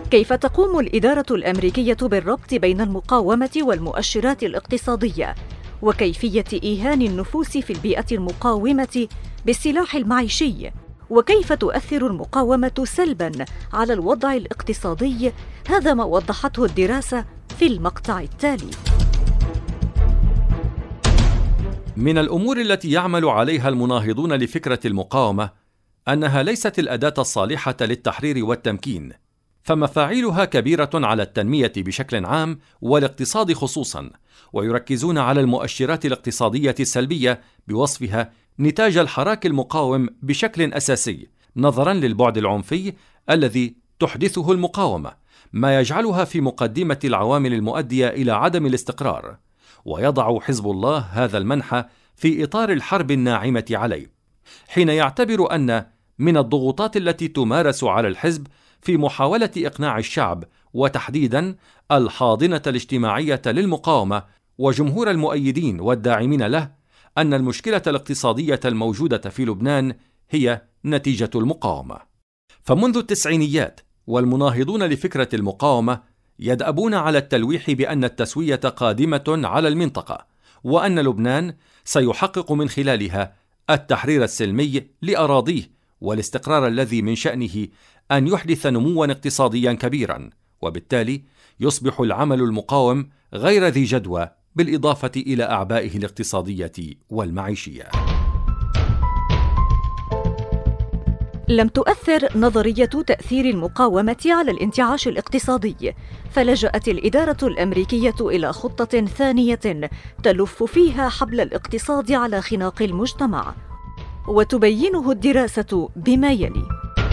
كيف تقوم الإدارة الأمريكية بالربط بين المقاومة والمؤشرات الاقتصادية؟ وكيفية إيهان النفوس في البيئة المقاومة بالسلاح المعيشي؟ وكيف تؤثر المقاومة سلباً على الوضع الاقتصادي؟ هذا ما وضحته الدراسة في المقطع التالي. من الأمور التي يعمل عليها المناهضون لفكرة المقاومة أنها ليست الأداة الصالحة للتحرير والتمكين، فمفاعيلها كبيرة على التنمية بشكل عام والاقتصاد خصوصاً، ويركزون على المؤشرات الاقتصادية السلبية بوصفها نتاج الحراك المقاوم بشكل أساسي، نظراً للبعد العنفي الذي تحدثه المقاومة، ما يجعلها في مقدمة العوامل المؤدية إلى عدم الاستقرار. ويضع حزب الله هذا المنحى في إطار الحرب الناعمة عليه، حين يعتبر أن من الضغوطات التي تمارس على الحزب في محاولة إقناع الشعب وتحديداً الحاضنة الاجتماعية للمقاومة وجمهور المؤيدين والداعمين له أن المشكلة الاقتصادية الموجودة في لبنان هي نتيجة المقاومة. فمنذ التسعينيات والمناهضون لفكرة المقاومة يدأبون على التلويح بأن التسوية قادمة على المنطقة، وأن لبنان سيحقق من خلالها التحرير السلمي لأراضيه والاستقرار الذي من شأنه أن يحدث نمواً اقتصادياً كبيراً، وبالتالي يصبح العمل المقاوم غير ذي جدوى، بالإضافة إلى أعبائه الاقتصادية والمعيشية. لم تؤثر نظرية تأثير المقاومة على الانتعاش الاقتصادي، فلجأت الإدارة الأمريكية إلى خطة ثانية تلف فيها حبل الاقتصاد على خناق المجتمع، وتبينه الدراسة بما يلي.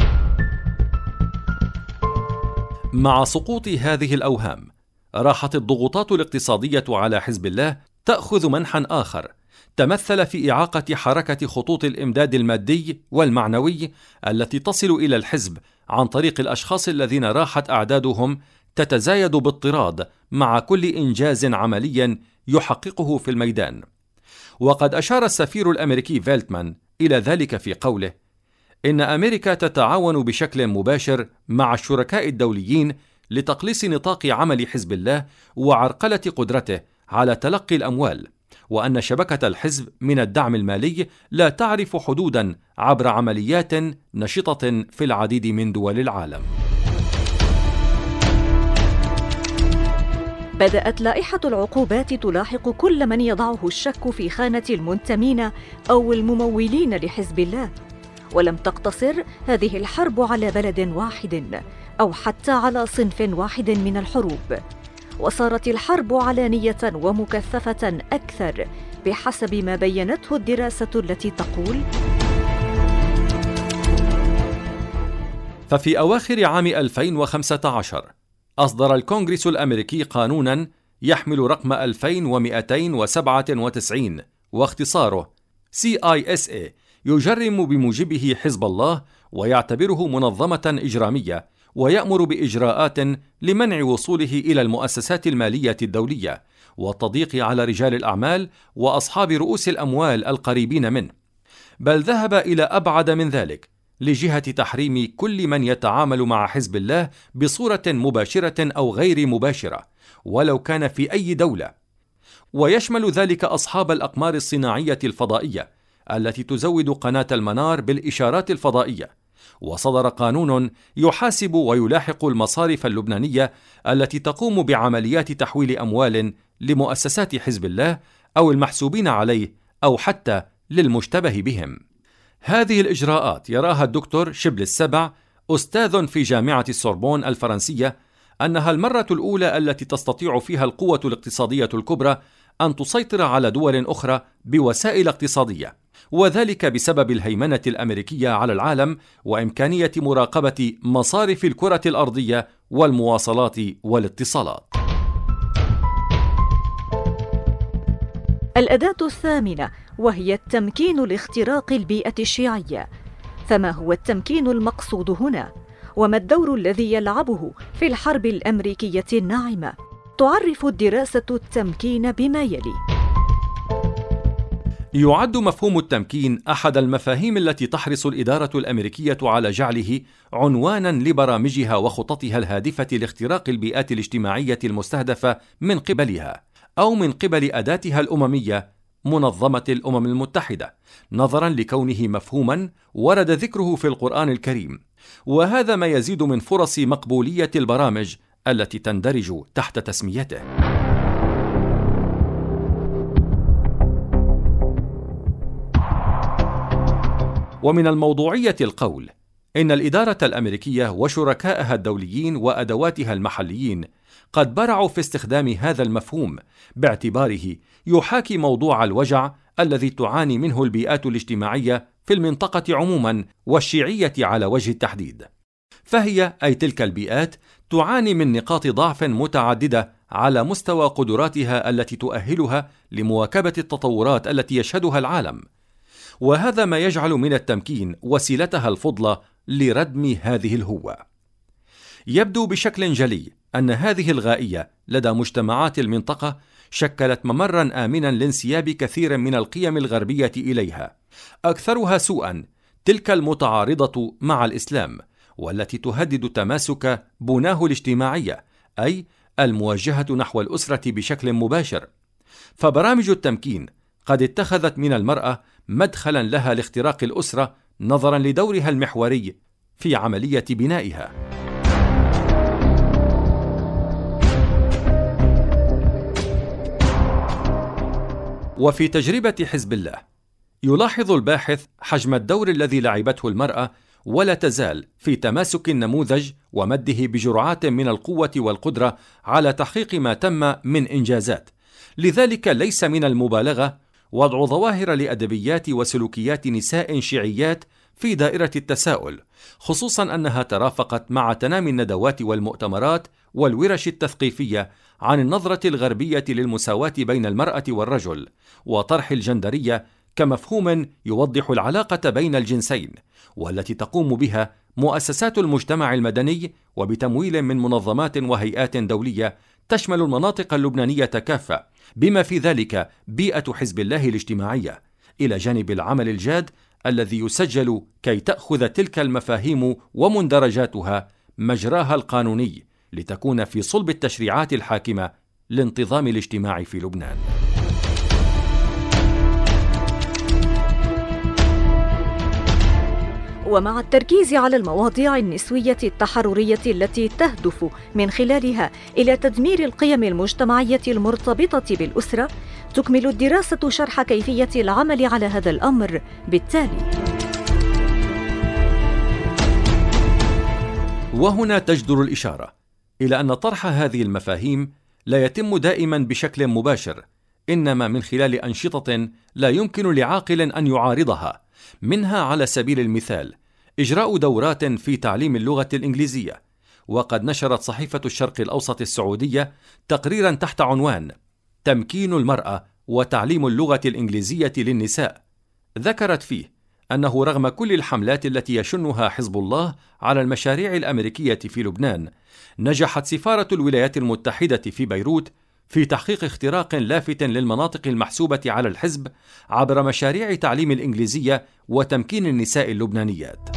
مع سقوط هذه الأوهام، راحت الضغوطات الاقتصادية على حزب الله تأخذ منحى آخر تمثل في إعاقة حركة خطوط الإمداد المادي والمعنوي التي تصل إلى الحزب عن طريق الأشخاص الذين راحت أعدادهم تتزايد باضطراد مع كل إنجاز عملي يحققه في الميدان. وقد أشار السفير الأمريكي فيلتمان إلى ذلك في قوله: إن أمريكا تتعاون بشكل مباشر مع الشركاء الدوليين لتقليص نطاق عمل حزب الله وعرقلة قدرته على تلقي الأموال، وأن شبكة الحزب من الدعم المالي لا تعرف حدوداً عبر عمليات نشطة في العديد من دول العالم. بدأت لائحة العقوبات تلاحق كل من يضعه الشك في خانة المنتمين أو الممولين لحزب الله، ولم تقتصر هذه الحرب على بلد واحد أو حتى على صنف واحد من الحروب، وصارت الحرب علانية ومكثفة أكثر بحسب ما بيّنته الدراسة التي تقول: ففي أواخر عام 2015 أصدر الكونغرس الأمريكي قانوناً يحمل رقم 2297 واختصاره CISA، يجرم بموجبه حزب الله ويعتبره منظمة إجرامية، ويأمر بإجراءات لمنع وصوله إلى المؤسسات المالية الدولية والتضييق على رجال الأعمال وأصحاب رؤوس الأموال القريبين منه، بل ذهب إلى أبعد من ذلك لجهة تحريم كل من يتعامل مع حزب الله بصورة مباشرة أو غير مباشرة ولو كان في أي دولة، ويشمل ذلك أصحاب الأقمار الصناعية الفضائية التي تزود قناة المنار بالإشارات الفضائية. وصدر قانون يحاسب ويلاحق المصارف اللبنانية التي تقوم بعمليات تحويل أموال لمؤسسات حزب الله أو المحسوبين عليه أو حتى للمشتبه بهم. هذه الإجراءات يراها الدكتور شبل السبع، أستاذ في جامعة السوربون الفرنسية، أنها المرة الأولى التي تستطيع فيها القوة الاقتصادية الكبرى أن تسيطر على دول أخرى بوسائل اقتصادية، وذلك بسبب الهيمنة الأمريكية على العالم وإمكانية مراقبة مصارف الكرة الأرضية والمواصلات والاتصالات. الأداة الثامنة، وهي التمكين لاختراق البيئة الشيعية. فما هو التمكين المقصود هنا؟ وما الدور الذي يلعبه في الحرب الأمريكية الناعمة؟ تعرف الدراسة التمكين بما يلي: يعد مفهوم التمكين أحد المفاهيم التي تحرص الإدارة الأمريكية على جعله عنواناً لبرامجها وخططها الهادفة لاختراق البيئات الاجتماعية المستهدفة من قبلها أو من قبل أداتها الأممية منظمة الأمم المتحدة، نظراً لكونه مفهوماً ورد ذكره في القرآن الكريم، وهذا ما يزيد من فرص مقبولية البرامج التي تندرج تحت تسميته. ومن الموضوعية القول إن الإدارة الأمريكية وشركائها الدوليين وأدواتها المحليين قد برعوا في استخدام هذا المفهوم باعتباره يحاكي موضوع الوجع الذي تعاني منه البيئات الاجتماعية في المنطقة عموما والشيعية على وجه التحديد. فهي أي تلك البيئات تعاني من نقاط ضعف متعددة على مستوى قدراتها التي تؤهلها لمواكبة التطورات التي يشهدها العالم، وهذا ما يجعل من التمكين وسيلتها الفضلى لردم هذه الهوة. يبدو بشكل جلي أن هذه الغائية لدى مجتمعات المنطقة شكلت ممرا آمنا لانسياب كثير من القيم الغربية إليها، أكثرها سوءا تلك المتعارضة مع الإسلام والتي تهدد تماسك بناه الاجتماعية، أي الموجهة نحو الأسرة بشكل مباشر. فبرامج التمكين قد اتخذت من المرأة مدخلا لها لاختراق الأسرة نظرا لدورها المحوري في عملية بنائها. وفي تجربة حزب الله يلاحظ الباحث حجم الدور الذي لعبته المرأة، ولا تزال في تماسك النموذج ومده بجرعات من القوة والقدرة على تحقيق ما تم من إنجازات. لذلك ليس من المبالغة وضع ظواهر لأدبيات وسلوكيات نساء شيعيات في دائرة التساؤل، خصوصا أنها ترافقت مع تنامي الندوات والمؤتمرات والورش التثقيفية عن النظرة الغربية للمساواة بين المرأة والرجل وطرح الجندرية كمفهوم يوضح العلاقة بين الجنسين، والتي تقوم بها مؤسسات المجتمع المدني وبتمويل من منظمات وهيئات دولية تشمل المناطق اللبنانية كافة، بما في ذلك بيئة حزب الله الاجتماعية، إلى جانب العمل الجاد الذي يسجل كي تأخذ تلك المفاهيم ومندرجاتها مجراها القانوني لتكون في صلب التشريعات الحاكمة لانتظام الاجتماع في لبنان. ومع التركيز على المواضيع النسوية التحررية التي تهدف من خلالها إلى تدمير القيم المجتمعية المرتبطة بالأسرة، تكمل الدراسة شرح كيفية العمل على هذا الأمر بالتالي. وهنا تجدر الإشارة إلى أن طرح هذه المفاهيم لا يتم دائما بشكل مباشر، إنما من خلال أنشطة لا يمكن لعاقل أن يعارضها، منها على سبيل المثال إجراء دورات في تعليم اللغة الإنجليزية. وقد نشرت صحيفة الشرق الأوسط السعودية تقريرا تحت عنوان تمكين المرأة وتعليم اللغة الإنجليزية للنساء، ذكرت فيه أنه رغم كل الحملات التي يشنها حزب الله على المشاريع الأمريكية في لبنان، نجحت سفارة الولايات المتحدة في بيروت في تحقيق اختراق لافت للمناطق المحسوبة على الحزب عبر مشاريع تعليم الإنجليزية وتمكين النساء اللبنانيات.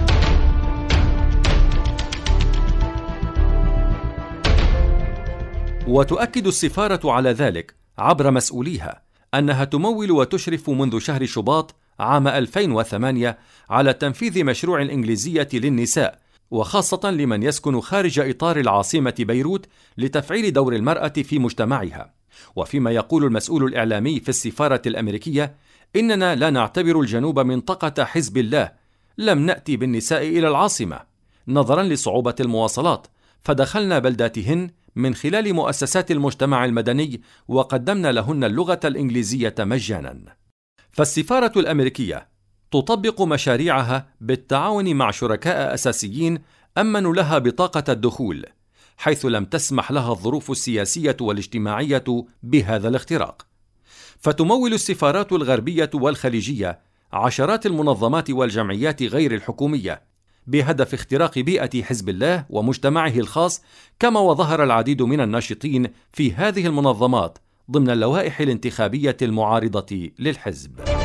وتؤكد السفارة على ذلك عبر مسؤوليها أنها تمول وتشرف منذ شهر شباط عام 2008 على تنفيذ مشروع الإنجليزية للنساء، وخاصة لمن يسكن خارج إطار العاصمة بيروت، لتفعيل دور المرأة في مجتمعها. وفيما يقول المسؤول الإعلامي في السفارة الأمريكية: إننا لا نعتبر الجنوب منطقة حزب الله، لم نأتي بالنساء إلى العاصمة نظرا لصعوبة المواصلات، فدخلنا بلداتهن من خلال مؤسسات المجتمع المدني وقدمنا لهن اللغة الإنجليزية مجانا. فالسفارة الأمريكية تطبق مشاريعها بالتعاون مع شركاء أساسيين أمنوا لها بطاقة الدخول، حيث لم تسمح لها الظروف السياسية والاجتماعية بهذا الاختراق. فتمول السفارات الغربية والخليجية عشرات المنظمات والجمعيات غير الحكومية بهدف اختراق بيئة حزب الله ومجتمعه الخاص، كما وظهر العديد من الناشطين في هذه المنظمات ضمن اللوائح الانتخابية المعارضة للحزب.